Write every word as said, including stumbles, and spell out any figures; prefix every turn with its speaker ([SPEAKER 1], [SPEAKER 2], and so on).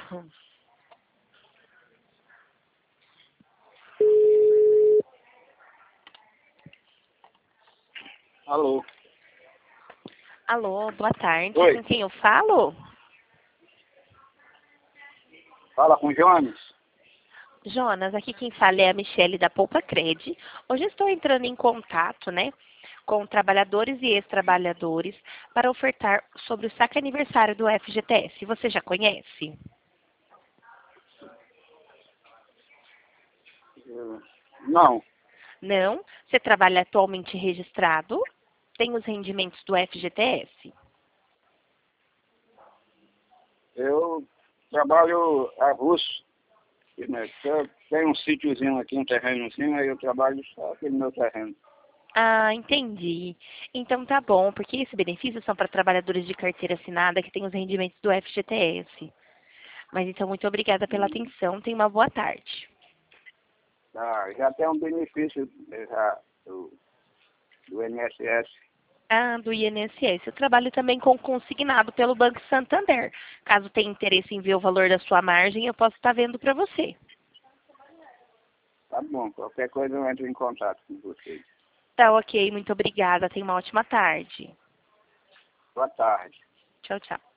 [SPEAKER 1] Alô?
[SPEAKER 2] Alô, boa tarde.
[SPEAKER 1] Oi.
[SPEAKER 2] Com quem eu falo?
[SPEAKER 1] Fala com o Jones?
[SPEAKER 2] Jonas, aqui quem fala é a Michele da Poupa Cred. Hoje estou entrando em contato, né, com trabalhadores e ex-trabalhadores para ofertar sobre o saque aniversário do F G T S. Você já conhece?
[SPEAKER 1] Uh, Não.
[SPEAKER 2] Não? Você trabalha atualmente registrado? Tem os rendimentos do F G T S?
[SPEAKER 1] Eu trabalho avulso. Né? Eu tenho um sítiozinho aqui, um terrenozinho, aí eu trabalho só aqui no meu terreno.
[SPEAKER 2] Ah, entendi. Então tá bom, porque esses benefícios são para trabalhadores de carteira assinada que têm os rendimentos do F G T S. Mas então, muito obrigada pela
[SPEAKER 1] Hum,
[SPEAKER 2] atenção. Tenha uma boa tarde.
[SPEAKER 1] tá, já tem um benefício eh, já, do, do I N S S.
[SPEAKER 2] Ah, do I N S S. Eu trabalho também com consignado pelo Banco Santander. Caso tenha interesse em ver o valor da sua margem, eu posso estar vendo para você.
[SPEAKER 1] Tá bom, qualquer coisa eu entro em contato com vocês.
[SPEAKER 2] Tá ok, muito obrigada. Tenha uma ótima tarde.
[SPEAKER 1] Boa tarde.
[SPEAKER 2] Tchau, tchau.